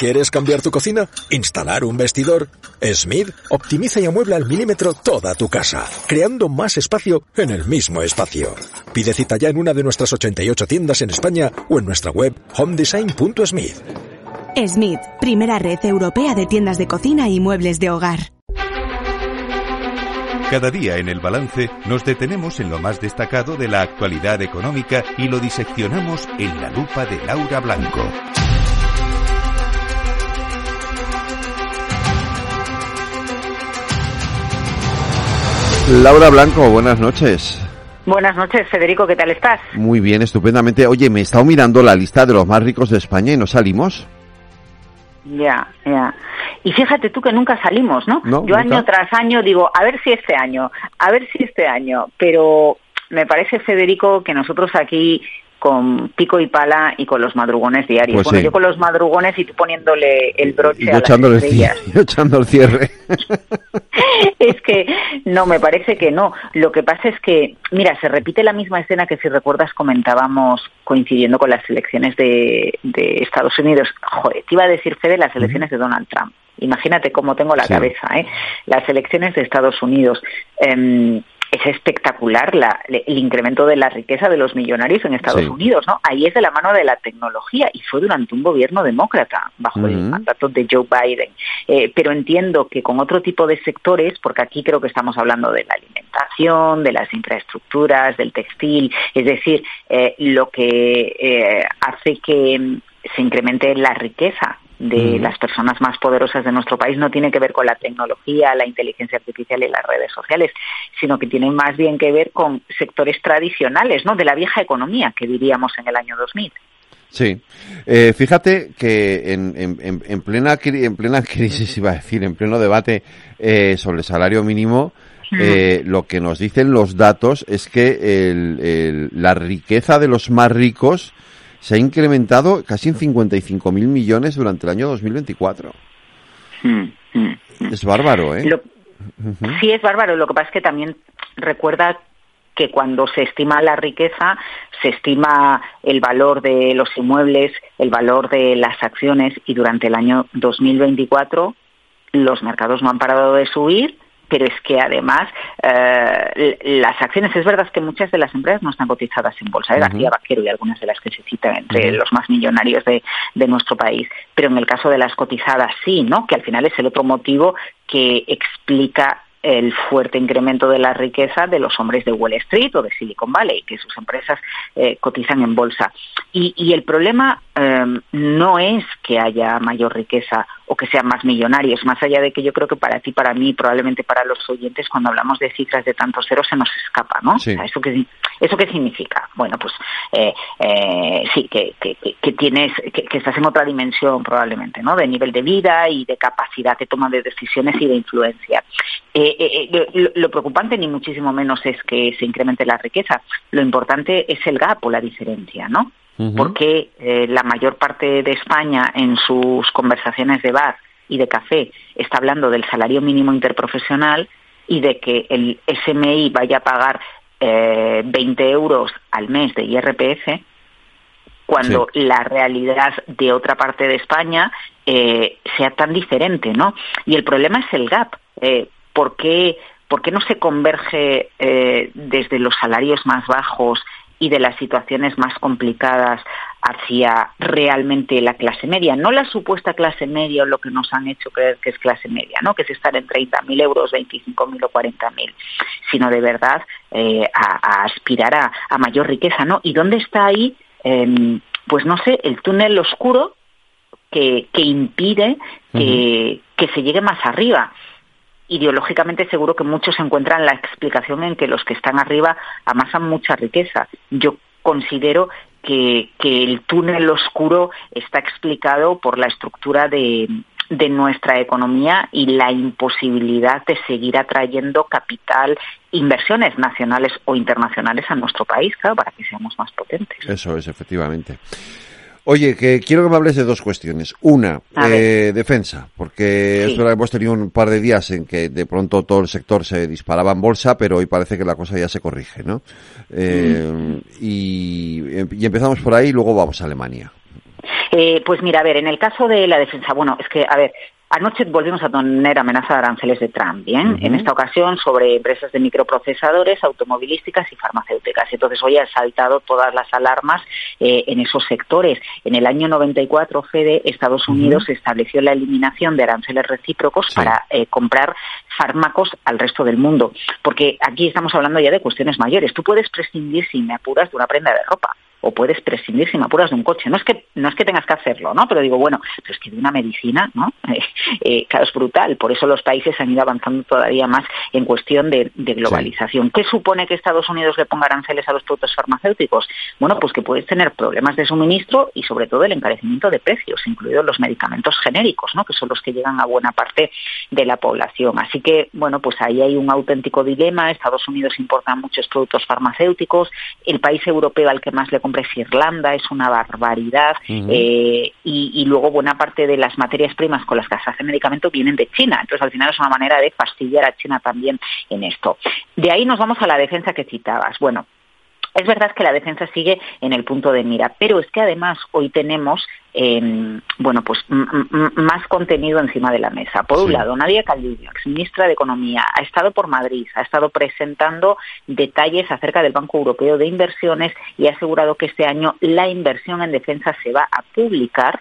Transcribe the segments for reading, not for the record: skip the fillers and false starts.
¿Quieres cambiar tu cocina? ¿Instalar un vestidor? Smith optimiza y amuebla al milímetro toda tu casa, creando más espacio en el mismo espacio. Pide cita ya en una de nuestras 88 tiendas en España o en nuestra web homedesign.smith. Smith, primera red europea de tiendas de cocina y muebles de hogar. Cada día en El Balance nos detenemos en lo más destacado de la actualidad económica y lo diseccionamos en la lupa de Laura Blanco. Laura Blanco, buenas noches. Buenas noches, Federico, ¿qué tal estás? Muy bien, estupendamente. Oye, me he estado mirando la lista de los más ricos de España y no salimos. Ya. Y fíjate tú que nunca salimos, ¿no? No, yo nunca. Año tras año digo, a ver si este año, pero me parece, Federico, que nosotros aquí con pico y pala y con los madrugones diarios. Pues bueno, sí. yo con los madrugones y tú poniéndole el broche a las estrellas. Yo echando el cierre. Es que no, me parece que no. Lo que pasa es que, mira, se repite la misma escena que, si recuerdas, comentábamos coincidiendo con las elecciones de Estados Unidos. Joder, te iba a decir, Fede, las elecciones de Donald Trump. Imagínate cómo tengo la cabeza, ¿eh? Las elecciones de Estados Unidos. Es espectacular el incremento de la riqueza de los millonarios en Estados Unidos, ¿no? Ahí es de la mano de la tecnología y fue durante un gobierno demócrata bajo el mandato de Joe Biden. Pero entiendo que con otro tipo de sectores, porque aquí creo que estamos hablando de la alimentación, de las infraestructuras, del textil, es decir, lo que hace que se incremente la riqueza de las personas más poderosas de nuestro país no tiene que ver con la tecnología, la inteligencia artificial y las redes sociales, sino que tiene más bien que ver con sectores tradicionales, ¿no? De la vieja economía, que diríamos en el año 2000. Sí. Fíjate que en plena crisis, iba a decir, en pleno debate sobre el salario mínimo, lo que nos dicen los datos es que la riqueza de los más ricos se ha incrementado casi en 55.000 millones durante el año 2024. Es bárbaro, ¿eh? Sí, es bárbaro. Lo que pasa es que también recuerda que cuando se estima la riqueza, se estima el valor de los inmuebles, el valor de las acciones, y durante el año 2024 los mercados no han parado de subir. Pero es que además las acciones, es verdad que muchas de las empresas no están cotizadas en bolsa, García Vaquero y algunas de las que se citan entre los más millonarios de nuestro país, pero en el caso de las cotizadas sí, ¿no? Que al final es el otro motivo que explica el fuerte incremento de la riqueza de los hombres de Wall Street o de Silicon Valley, que sus empresas cotizan en bolsa. Y el problema no es que haya mayor riqueza o que sean más millonarios, más allá de que yo creo que para ti, para mí, probablemente para los oyentes, cuando hablamos de cifras de tantos ceros se nos escapa, ¿no? Sí. O sea, ¿eso qué significa? Bueno, pues sí, que tienes, que estás en otra dimensión probablemente, ¿no? De nivel de vida y de capacidad de toma de decisiones y de influencia. Lo preocupante ni muchísimo menos es que se incremente la riqueza. Lo importante es el gap o la diferencia, ¿no? Porque la mayor parte de España en sus conversaciones de bar y de café está hablando del salario mínimo interprofesional y de que el SMI vaya a pagar 20 euros al mes de IRPF, cuando la realidad de otra parte de España sea tan diferente, ¿no? Y el problema es el gap. ¿Por qué no se converge desde los salarios más bajos y de las situaciones más complicadas hacia realmente la clase media? No la supuesta clase media o lo que nos han hecho creer que es clase media, ¿no? Que es estar en 30.000 euros, 25.000 o 40.000, sino de verdad a aspirar a mayor riqueza, ¿no? ¿Y dónde está ahí, pues no sé, el túnel oscuro que impide que se llegue más arriba? Ideológicamente seguro que muchos encuentran la explicación en que los que están arriba amasan mucha riqueza. Yo considero que el túnel oscuro está explicado por la estructura de nuestra economía y la imposibilidad de seguir atrayendo capital, inversiones nacionales o internacionales a nuestro país, claro, para que seamos más potentes. Eso es, efectivamente. Oye, que quiero que me hables de dos cuestiones. Una, defensa, porque es verdad que hemos tenido un par de días en que de pronto todo el sector se disparaba en bolsa, pero hoy parece que la cosa ya se corrige, ¿no? Y empezamos por ahí y luego vamos a Alemania. Pues mira, a ver, en el caso de la defensa, bueno, es que, a ver, anoche volvimos a tener amenaza de aranceles de Trump, ¿bien? En esta ocasión sobre empresas de microprocesadores, automovilísticas y farmacéuticas. Entonces hoy han saltado todas las alarmas en esos sectores. En el año 94, Fede, Estados Unidos estableció la eliminación de aranceles recíprocos para comprar fármacos al resto del mundo. Porque aquí estamos hablando ya de cuestiones mayores. Tú puedes prescindir, si me apuras, de una prenda de ropa. O puedes prescindir, si me apuras, de un coche. No es que tengas que hacerlo, ¿no? Pero digo, bueno, pero es que de una medicina, ¿no? Claro, es brutal. Por eso los países han ido avanzando todavía más en cuestión de globalización. Sí. ¿Qué supone que Estados Unidos le ponga aranceles a los productos farmacéuticos? Bueno, pues que puedes tener problemas de suministro y sobre todo el encarecimiento de precios, incluidos los medicamentos genéricos, ¿no? Que son los que llegan a buena parte de la población. Así que, bueno, pues ahí hay un auténtico dilema. Estados Unidos importa muchos productos farmacéuticos. El país europeo al que más le compra es Irlanda, es una barbaridad. Y luego buena parte de las materias primas con las que se hace medicamento vienen de China. Entonces, al final es una manera de fastidiar a China también en esto. De ahí nos vamos a la defensa que citabas. Bueno, es verdad que la defensa sigue en el punto de mira, pero es que además hoy tenemos pues más contenido encima de la mesa. Por un lado, Nadia Calviño, exministra de Economía, ha estado por Madrid, ha estado presentando detalles acerca del Banco Europeo de Inversiones y ha asegurado que este año la inversión en defensa se va a duplicar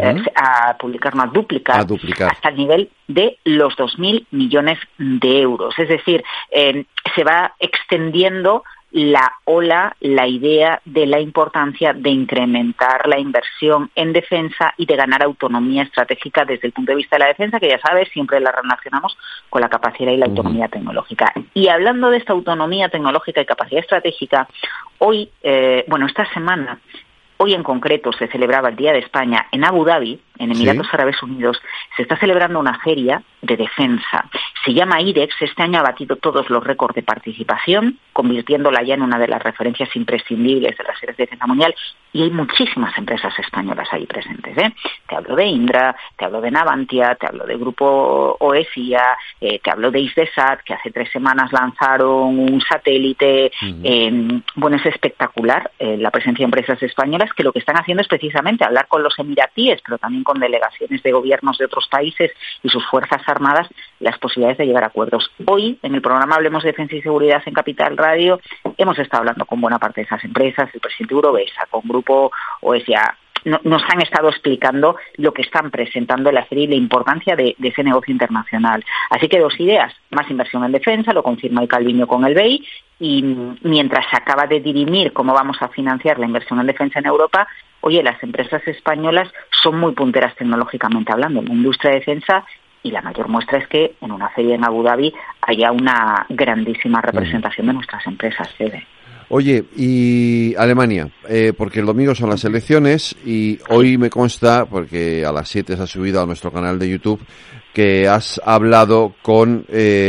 hasta el nivel de los 2.000 millones de euros. Es decir, se va extendiendo la idea de la importancia de incrementar la inversión en defensa y de ganar autonomía estratégica desde el punto de vista de la defensa, que ya sabes, siempre la relacionamos con la capacidad y la autonomía tecnológica. Y hablando de esta autonomía tecnológica y capacidad estratégica, hoy, esta semana, hoy en concreto se celebraba el Día de España en Abu Dhabi, en Emiratos Árabes Unidos. Se está celebrando una feria de defensa. Se llama IDEX. Este año ha batido todos los récords de participación, convirtiéndola ya en una de las referencias imprescindibles de las series de defensa mundial. Y hay muchísimas empresas españolas ahí presentes, ¿eh? Te hablo de Indra, te hablo de Navantia, te hablo de Grupo OESIA, te hablo de Isdesat, que hace 3 semanas lanzaron un satélite. Es espectacular la presencia de empresas españolas que lo que están haciendo es precisamente hablar con los emiratíes, pero también con delegaciones de gobiernos de otros países y sus fuerzas armadas, las posibilidades de llegar a acuerdos. Hoy, en el programa Hablemos de Defensa y Seguridad en Capital Radio, hemos estado hablando con buena parte de esas empresas, el presidente Eurovesa, con Grupo OESIA. Nos han estado explicando lo que están presentando en la serie y la importancia de ese negocio internacional. Así que 2 ideas, más inversión en defensa, lo confirma el Calviño con el BEI, y mientras se acaba de dirimir cómo vamos a financiar la inversión en defensa en Europa, oye, las empresas españolas son muy punteras tecnológicamente hablando en la industria de defensa, y la mayor muestra es que en una feria en Abu Dhabi haya una grandísima representación de nuestras empresas, Fede. Oye, y Alemania, porque el domingo son las elecciones y hoy me consta, porque a las 7 se ha subido a nuestro canal de YouTube, que has hablado con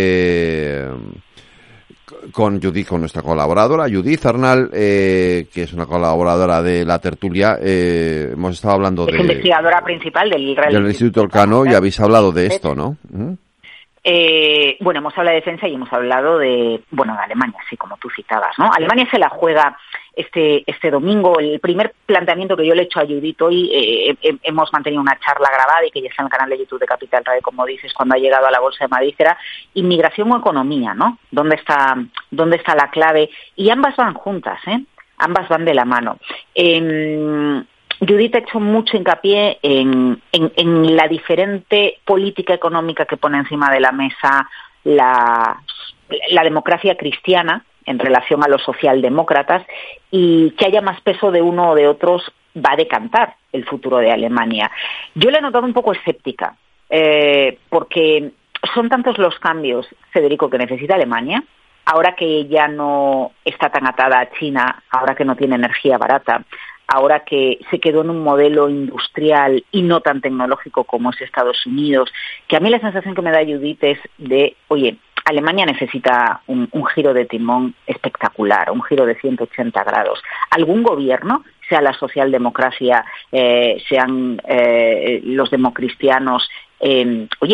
Judith, con nuestra colaboradora, Judith Arnal, que es una colaboradora de la tertulia. Hemos estado hablando es investigadora principal del Instituto Elcano y habéis hablado de esto, ¿no? Hemos hablado de defensa y hemos hablado de Alemania, así como tú citabas, ¿no? Alemania se la juega este domingo. El primer planteamiento que yo le he hecho a Judith hoy, hemos mantenido una charla grabada y que ya está en el canal de YouTube de Capital Radio, como dices, cuando ha llegado a la Bolsa de Madrid, era inmigración o economía, ¿no? ¿Dónde está la clave? Y ambas van juntas, ambas van de la mano. Judith ha hecho mucho hincapié en la diferente política económica que pone encima de la mesa la democracia cristiana en relación a los socialdemócratas, y que haya más peso de uno o de otros va a decantar el futuro de Alemania. Yo la he notado un poco escéptica, porque son tantos los cambios, Federico, que necesita Alemania, ahora que ya no está tan atada a China, ahora que no tiene energía barata, ahora que se quedó en un modelo industrial y no tan tecnológico como es Estados Unidos, que a mí la sensación que me da Judith es de, oye, Alemania necesita un giro de timón espectacular, un giro de 180 grados. Algún gobierno, sea la socialdemocracia, sean los democristianos,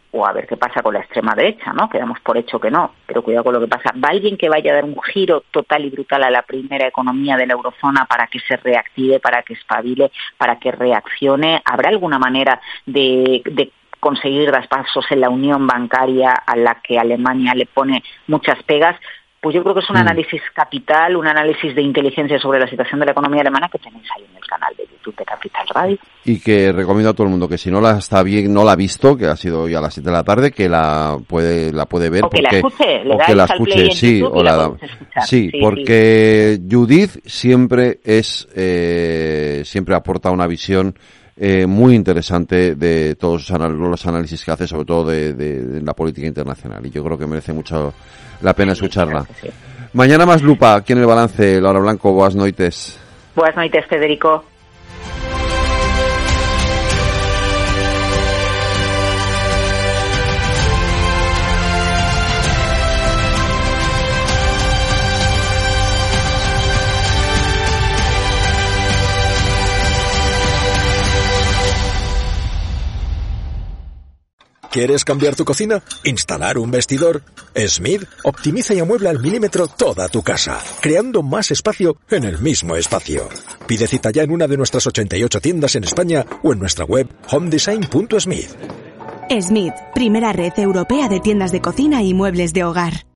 o a ver qué pasa con la extrema derecha, ¿no? Que damos por hecho que no, pero cuidado con lo que pasa. ¿Va alguien que vaya a dar un giro total y brutal a la primera economía de la eurozona para que se reactive, para que espabile, para que reaccione? ¿Habrá alguna manera de conseguir traspasos en la unión bancaria a la que Alemania le pone muchas pegas? Pues yo creo que es un análisis capital, un análisis de inteligencia sobre la situación de la economía alemana que tenéis ahí en el canal de YouTube de Capital Radio. Y que recomiendo a todo el mundo que si no la ha visto, que ha sido hoy a las 7 de la tarde, que la puede ver. O que la escuche, sí, o la sí, porque Judith siempre aporta una visión muy interesante de todos los análisis que hace, sobre todo de la política internacional, y yo creo que merece mucho la pena escucharla. Sí. Mañana más lupa aquí en el balance. Laura Blanco, boas noites. Boas noites, Federico. ¿Quieres cambiar tu cocina? ¿Instalar un vestidor? Smith optimiza y amuebla al milímetro toda tu casa, creando más espacio en el mismo espacio. Pide cita ya en una de nuestras 88 tiendas en España o en nuestra web homedesign.smith. Smith, primera red europea de tiendas de cocina y muebles de hogar.